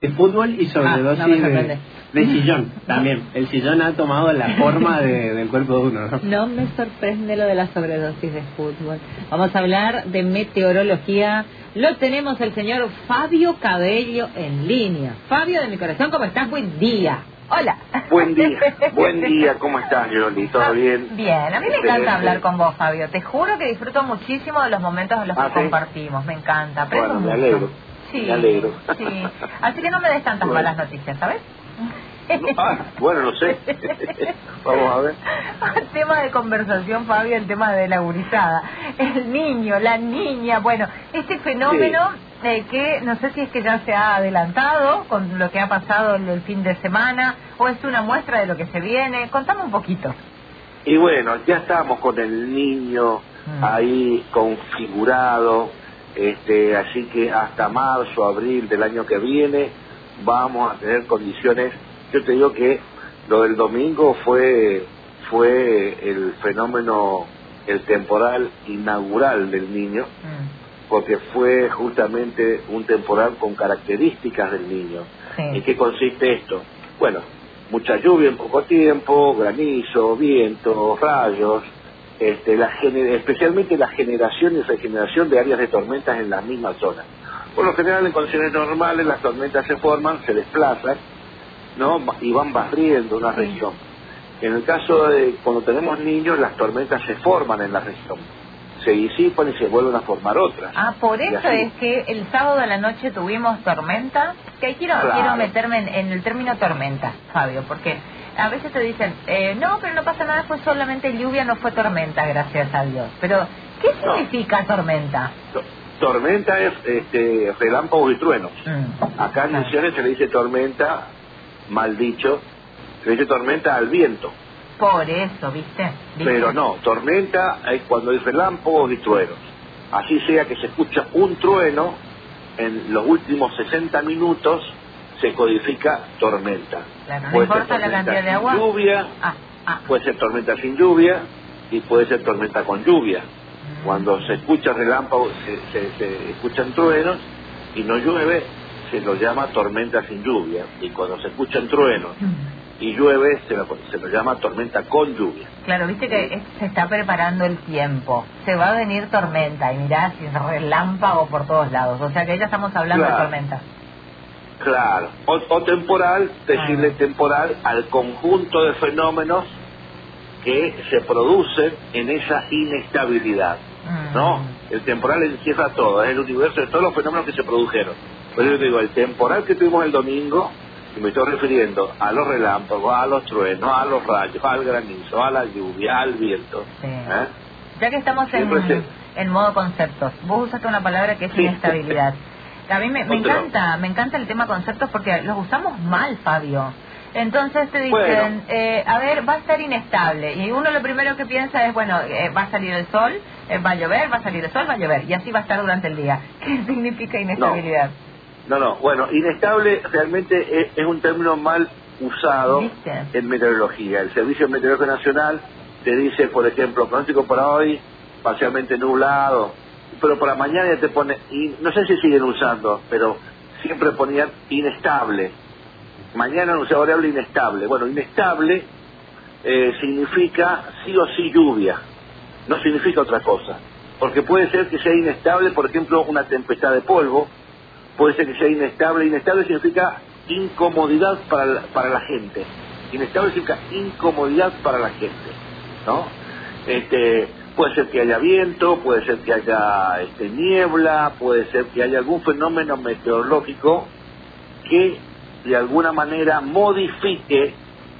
de fútbol y sobredosis de sillón también. El sillón ha tomado la forma del cuerpo de uno, ¿no? No me sorprende lo de la sobredosis de fútbol. Vamos a hablar de meteorología. Lo tenemos el señor Fabio Cabello en línea. Fabio, de mi corazón, ¿cómo estás? Buen día. Hola. Buen día, ¿cómo estás, Yoli? ¿Todo bien? Bien, a mí me encanta hablar con vos, Fabio. Te juro que disfruto muchísimo de los momentos en los que compartimos. Me encanta, aprendo bueno, me mucho. alegro. Sí, me alegro. Sí. Así que no me des tantas malas noticias, ¿sabes? Bueno, no sé. Vamos a ver. El tema de conversación, Fabio, el tema de la gurizada. El niño, la niña, bueno, este fenómeno que no sé si es que ya se ha adelantado con lo que ha pasado el fin de semana o es una muestra de lo que se viene. Contame un poquito. Y bueno, ya estamos con el niño ahí configurado, así que hasta marzo, abril del año que viene vamos a tener condiciones. Yo te digo que lo del domingo fue el fenómeno, el temporal inaugural del niño, porque fue justamente un temporal con características del niño. ¿En qué consiste esto? Bueno, mucha lluvia en poco tiempo, granizo, viento, rayos, especialmente la generación y regeneración de áreas de tormentas en las mismas zonas. Por lo general, en condiciones normales, las tormentas se forman, se desplazan, ¿no? Y van barriendo una región. En el caso de cuando tenemos niños, las tormentas se forman en la región, se disipan y se vuelven a formar otras. Por eso es que el sábado a la noche tuvimos tormenta, que ahí quiero meterme en el término tormenta, Fabio, porque a veces te dicen, no, pero no pasa nada, fue solamente lluvia, no fue tormenta, gracias a Dios. Pero, ¿qué significa tormenta? Tormenta es relámpagos y truenos. Acá en Misiones se le dice tormenta, mal dicho, se le dice tormenta al viento. Por eso, ¿viste? Pero no, tormenta es cuando hay relámpagos y truenos. Así sea que se escucha un trueno, en los últimos 60 minutos se codifica tormenta. Claro, no importa la cantidad de agua. Lluvia, puede ser tormenta sin lluvia y puede ser tormenta con lluvia. Cuando se escucha relámpagos, se escuchan truenos y no llueve, se lo llama tormenta sin lluvia. Y cuando se escuchan truenos y llueve, se lo llama tormenta con lluvia. Claro, viste que se está preparando el tiempo. Se va a venir tormenta y mirá, si es relámpago por todos lados. O sea que ya estamos hablando de tormenta. Claro. O temporal, decirle temporal al conjunto de fenómenos que se producen en esa inestabilidad, ¿no? El temporal encierra todo, es el universo de todos los fenómenos que se produjeron. Pero yo te digo, el temporal que tuvimos el domingo, y me estoy refiriendo a los relámpagos, a los truenos, a los rayos, al granizo, a la lluvia, al viento. Ya que estamos en modo conceptos, vos usaste una palabra que es inestabilidad. A mí me encanta el tema conceptos porque los usamos mal, Fabio. Entonces te dicen, a ver, va a estar inestable. Y uno lo primero que piensa es, bueno, va a salir el sol, va a llover, va a salir el sol, va a llover. Y así va a estar durante el día. ¿Qué significa inestabilidad? No, bueno, inestable realmente es un término mal usado en meteorología. El Servicio Meteorológico Nacional te dice, por ejemplo, pronóstico para hoy, parcialmente nublado, pero para mañana ya te pone, no sé si siguen usando, pero siempre ponían inestable. Mañana anuncia variable inestable. Bueno, inestable significa sí o sí lluvia, no significa otra cosa. Porque puede ser que sea inestable, por ejemplo, una tempestad de polvo, puede ser que sea inestable. Inestable significa incomodidad para la gente. Inestable significa incomodidad para la gente, ¿no? Puede ser que haya viento, puede ser que haya niebla, puede ser que haya algún fenómeno meteorológico que de alguna manera modifique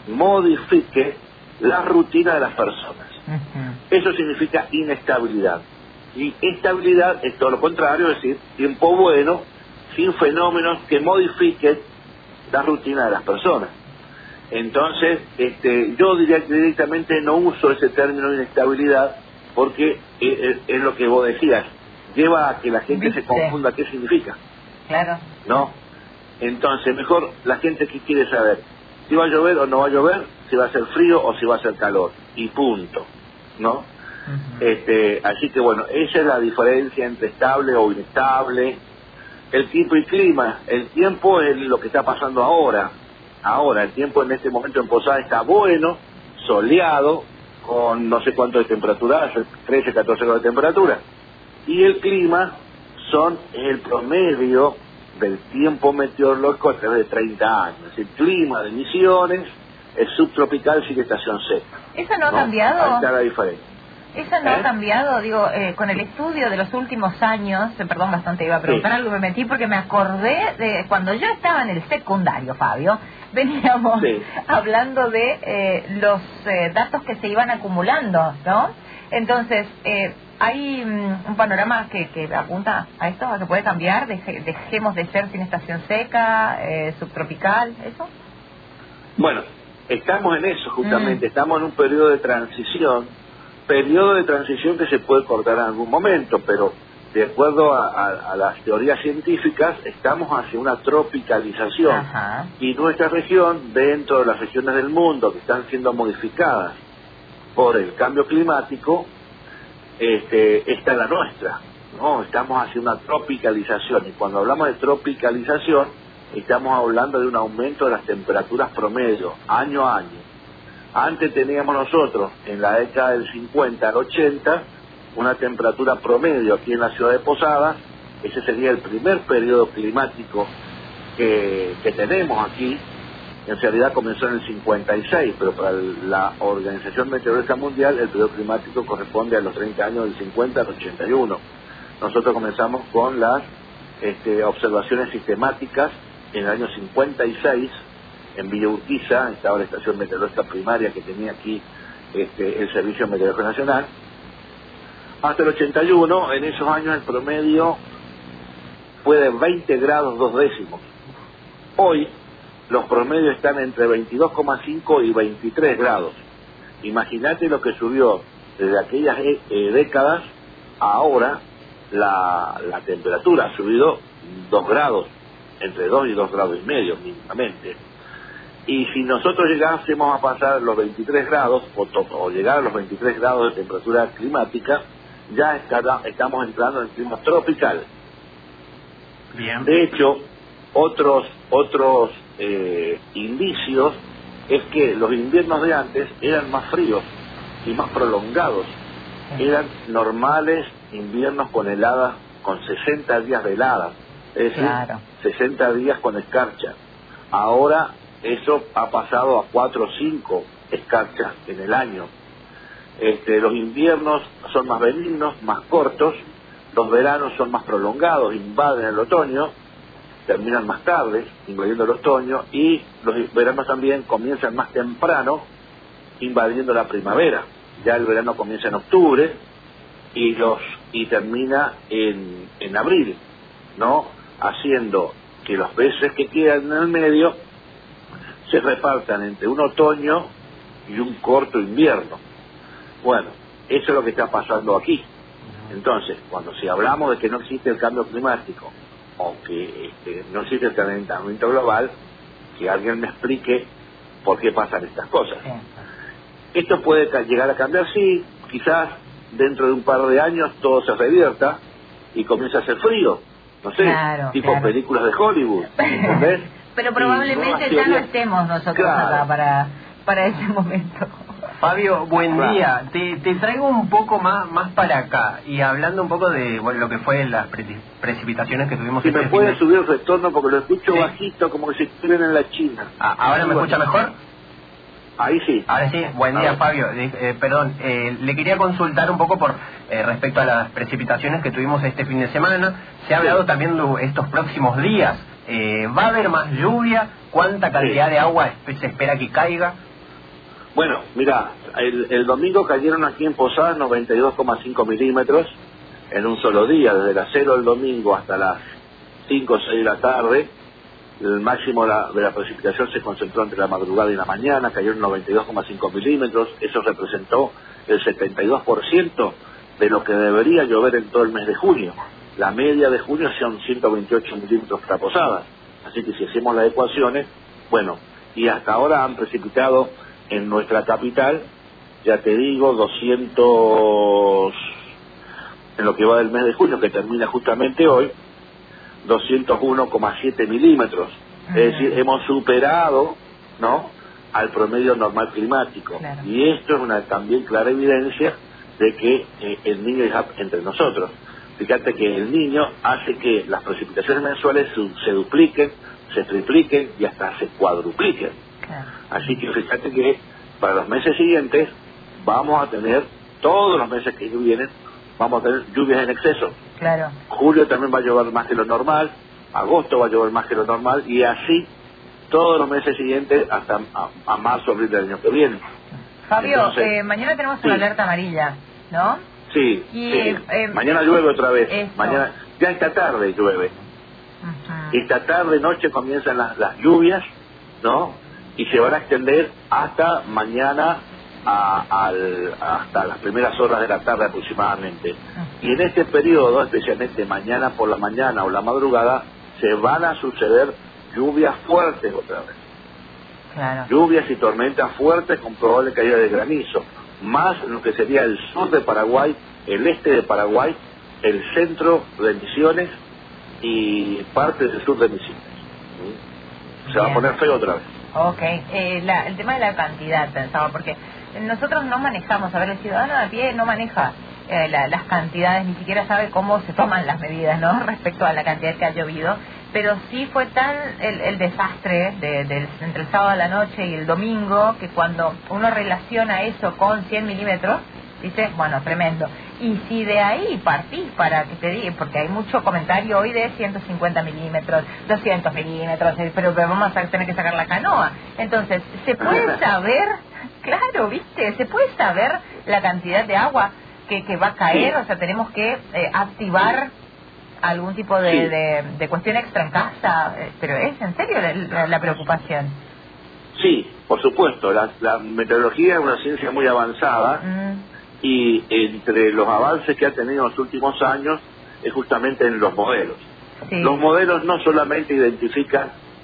la rutina de las personas. Eso significa inestabilidad. Y estabilidad es todo lo contrario, es decir, tiempo bueno, sin fenómenos que modifiquen la rutina de las personas. Entonces, yo diría que directamente no uso ese término inestabilidad porque es lo que vos decías, lleva a que la gente se confunda qué significa. Claro. ¿No? Entonces, mejor la gente que quiere saber si va a llover o no va a llover, si va a ser frío o si va a ser calor, y punto, ¿no? Así que bueno, esa es la diferencia entre estable o inestable. el tiempo y clima. El tiempo es lo que está pasando ahora. Ahora, el tiempo en este momento en Posada está bueno, soleado, con no sé cuánto de temperatura, 13, 14 grados de temperatura. Y el clima es el promedio del tiempo meteorológico a través de 30 años. El clima de Misiones es subtropical sin estación seca. ¿Eso no ha cambiado? Ahí está la diferencia. ¿Eso no ha cambiado? Digo, con el estudio de los últimos años, perdón, bastante iba a preguntar algo, me metí porque me acordé de cuando yo estaba en el secundario, Fabio, veníamos hablando de los datos que se iban acumulando, ¿no? Entonces, hay un panorama que apunta a esto, a que puede cambiar, dejemos de ser sin estación seca, subtropical, ¿eso? Bueno, estamos en eso justamente, estamos en un periodo de transición que se puede cortar en algún momento, pero de acuerdo a las teorías científicas estamos hacia una tropicalización. Ajá. Y nuestra región, dentro de las regiones del mundo que están siendo modificadas por el cambio climático, esta es la nuestra, ¿no? Estamos hacia una tropicalización, y cuando hablamos de tropicalización estamos hablando de un aumento de las temperaturas promedio año a año. Antes teníamos nosotros, en la década del 50 al 80, una temperatura promedio aquí en la ciudad de Posadas. Ese sería el primer periodo climático que tenemos aquí. En realidad comenzó en el 56, pero para la Organización Meteorológica Mundial el periodo climático corresponde a los 30 años del 50 al 81. Nosotros comenzamos con las observaciones sistemáticas en el año 56, en Villa Urquiza, estaba la estación meteorológica primaria que tenía aquí el Servicio Meteorológico Nacional. Hasta el 81, en esos años el promedio fue de 20 grados 2 décimos. Hoy los promedios están entre 22,5 y 23 grados. Imagínate lo que subió desde aquellas décadas a ahora. La temperatura ha subido 2 grados, entre 2 y 2 grados y medio mínimamente. Y si nosotros llegásemos a pasar los 23 grados, o llegar a los 23 grados de temperatura climática, ya estamos entrando en el clima tropical. Bien. De hecho, otros indicios es que los inviernos de antes eran más fríos y más prolongados. Eran normales inviernos con heladas, con 60 días de heladas, es decir, 60 días con escarcha. Ahora eso ha pasado a 4 o 5 escarchas en el año. Los inviernos son más benignos, más cortos, los veranos son más prolongados, invaden el otoño, terminan más tarde, invadiendo el otoño, y los veranos también comienzan más temprano, invadiendo la primavera. Ya el verano comienza en octubre y termina en abril, ¿no? Haciendo que los meses que quedan en el medio se repartan entre un otoño y un corto invierno. Bueno, eso es lo que está pasando aquí. Entonces, si hablamos de que no existe el cambio climático, o que no existe el calentamiento global, que alguien me explique por qué pasan estas cosas. Esto puede llegar a cambiar, sí, quizás dentro de un par de años todo se revierta y comienza a hacer frío, no sé, tipo películas de Hollywood, ¿entendés? Pero probablemente ya no estemos nosotros acá para ese momento. Fabio, buen día. Te traigo un poco más para acá, y hablando un poco de lo que fue las precipitaciones que tuvimos. Si me puede subir el retorno porque lo escucho bajito, como que si estuvieran en la China. ¿Ahora me escucha mejor? Ahí sí. Ahora sí. Buen día, Fabio. Perdón, le quería consultar un poco por respecto a las precipitaciones que tuvimos este fin de semana. Se ha hablado también de estos próximos días. ¿Va a haber más lluvia? ¿Cuánta cantidad de agua se espera que caiga? Bueno, mira, el domingo cayeron aquí en Posadas 92,5 milímetros en un solo día, desde las 0 del domingo hasta las 5 o 6 de la tarde. El máximo de la precipitación se concentró entre la madrugada y la mañana, cayeron 92,5 milímetros, eso representó el 72% de lo que debería llover en todo el mes de junio. La media de junio son 128 milímetros para Posadas, así que si hacemos las ecuaciones, bueno, y hasta ahora han precipitado en nuestra capital, ya te digo, 200, en lo que va del mes de junio, que termina justamente hoy, 201,7 milímetros. Es decir, hemos superado, ¿no?, al promedio normal climático. Claro. Y esto es una también clara evidencia de que el niño está entre nosotros. Fíjate que el niño hace que las precipitaciones mensuales se dupliquen, se tripliquen y hasta se cuadrupliquen. Claro. Así que fíjate que para los meses siguientes vamos a tener, todos los meses que vienen, vamos a tener lluvias en exceso. Claro. Julio también va a llover más que lo normal, agosto va a llover más que lo normal, y así todos los meses siguientes hasta a marzo, abril del año que viene. Fabio, Entonces, mañana tenemos sí, una alerta amarilla, ¿no? Sí, Y, sí. Mañana llueve otra vez. Eso. Mañana, ya esta tarde llueve. Esta tarde, noche comienzan las lluvias, ¿no? Y se van a extender hasta mañana hasta las primeras horas de la tarde aproximadamente. Y en este periodo, especialmente mañana por la mañana o la madrugada, se van a suceder lluvias fuertes otra vez. Claro. Lluvias y tormentas fuertes con probable caída de granizo, más en lo que sería el sur de Paraguay, el este de Paraguay, el centro de Misiones y parte del sur de Misiones. Se va a poner feo otra vez. Ok, el tema de la cantidad, pensaba, porque nosotros no manejamos, a ver, el ciudadano de a pie no maneja las cantidades, ni siquiera sabe cómo se toman las medidas, ¿no?, respecto a la cantidad que ha llovido, pero sí fue tal el desastre entre el sábado a la noche y el domingo, que cuando uno relaciona eso con 100 milímetros, dice, bueno, tremendo. Y si de ahí partís para que te diga, porque hay mucho comentario hoy de 150 milímetros, 200 milímetros, pero vamos a tener que sacar la canoa. Entonces, ¿se puede saber, claro, viste, se puede saber la cantidad de agua que va a caer? O sea, tenemos que activar algún tipo de cuestión extra en casa, pero ¿es en serio la preocupación? Sí, por supuesto, la meteorología es una ciencia muy avanzada, y entre los avances que ha tenido en los últimos años es justamente en los modelos. Sí. Los modelos no solamente identifican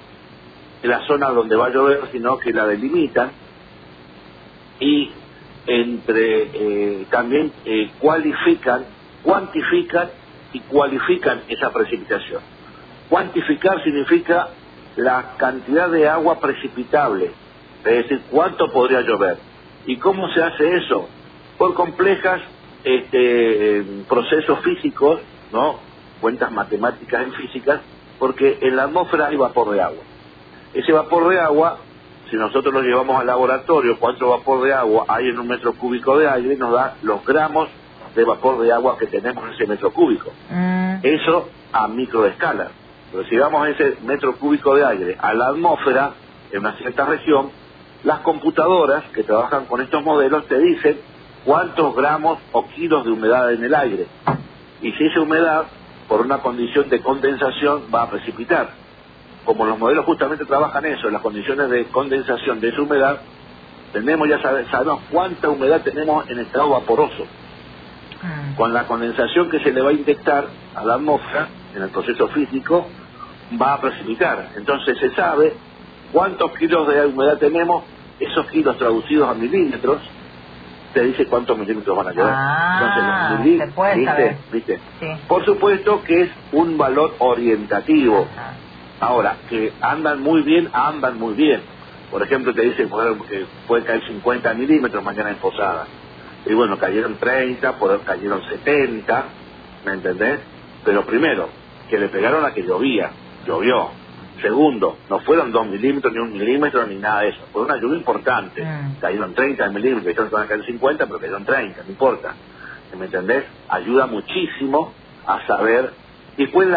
la zona donde va a llover, sino que la delimitan, y también cuantifican y cualifican esa precipitación. Cuantificar significa la cantidad de agua precipitable, es decir, cuánto podría llover. ¿Y cómo se hace eso? Por complejas procesos físicos, ¿no?, cuentas matemáticas en físicas, porque en la atmósfera hay vapor de agua. Ese vapor de agua, si nosotros lo llevamos al laboratorio, cuánto vapor de agua hay en un metro cúbico de aire, nos da los gramos de vapor de agua que tenemos en ese metro cúbico. Eso a microescala. Pero si vamos ese metro cúbico de aire a la atmósfera, en una cierta región, las computadoras que trabajan con estos modelos te dicen cuántos gramos o kilos de humedad hay en el aire. Y si esa humedad, por una condición de condensación, va a precipitar. Como los modelos justamente trabajan eso, en las condiciones de condensación de esa humedad, sabemos cuánta humedad tenemos en estado vaporoso. Con la condensación que se le va a inyectar a la atmósfera, en el proceso físico, va a precipitar. Entonces se sabe cuántos kilos de humedad tenemos, esos kilos traducidos a milímetros, te dice cuántos milímetros van a llover. Entonces, se puede saber. ¿Viste? Sí. Por supuesto que es un valor orientativo. Ahora, que andan muy bien. Por ejemplo, te dicen que puede caer 50 milímetros mañana en Posada. Y bueno, cayeron 30, cayeron 70, ¿me entendés? Pero primero, que le pegaron a que llovió. Segundo, no fueron 2 milímetros, ni 1 milímetro, ni nada de eso. Fue una lluvia importante. Cayeron 30 milímetros, entonces van a caer 50, pero cayeron 30, no importa. ¿Me entendés? Ayuda muchísimo a saber. Y después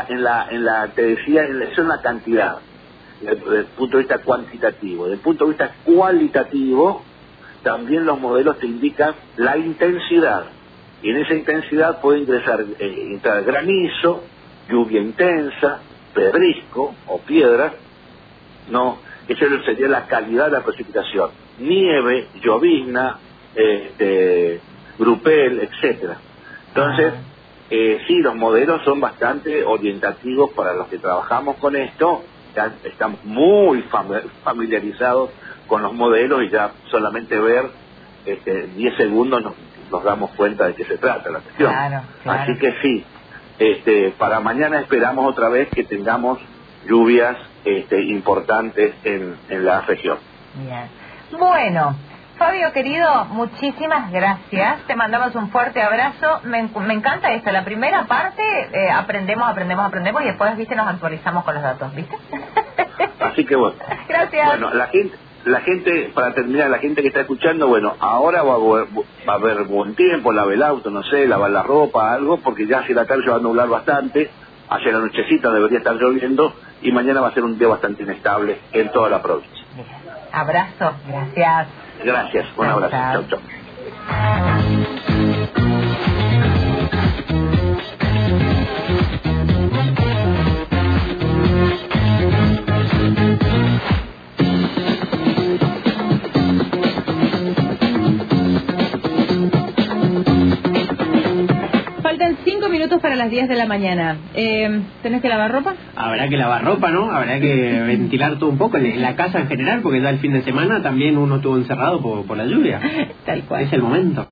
te decía, eso es la cantidad, desde el punto de vista cuantitativo. Desde el punto de vista cualitativo, también los modelos te indican la intensidad. Y en esa intensidad puede entrar granizo, lluvia intensa, pedrisco o piedras, no, eso sería la calidad de la precipitación, nieve, llovizna, grupel, etcétera. Entonces, sí, los modelos son bastante orientativos para los que trabajamos con esto, ya estamos muy familiarizados con los modelos y ya solamente ver 10 segundos nos damos cuenta de qué se trata la cuestión. Claro. Así que sí, para mañana esperamos otra vez que tengamos lluvias importantes en la región. Bien. Bueno, Fabio querido, muchísimas gracias. Te mandamos un fuerte abrazo. Me encanta esto. La primera parte aprendemos y después, viste, nos actualizamos con los datos, ¿viste? Así que bueno. Gracias. Bueno, la gente, para terminar, la gente que está escuchando, bueno, ahora va a haber buen tiempo, lavar el auto, no sé, lavar la ropa, algo, porque ya hacia la tarde va a nublar bastante, hacia la nochecita debería estar lloviendo, y mañana va a ser un día bastante inestable en toda la provincia. Bien. Abrazo, gracias. Gracias, un abrazo, chau, chau. Faltan 5 minutos para las 10 de la mañana. ¿Tenés que lavar ropa? Habrá que lavar ropa, ¿no? Habrá que ventilar todo un poco en la casa en general, porque ya el fin de semana también uno estuvo encerrado por la lluvia. Tal cual. Es el momento.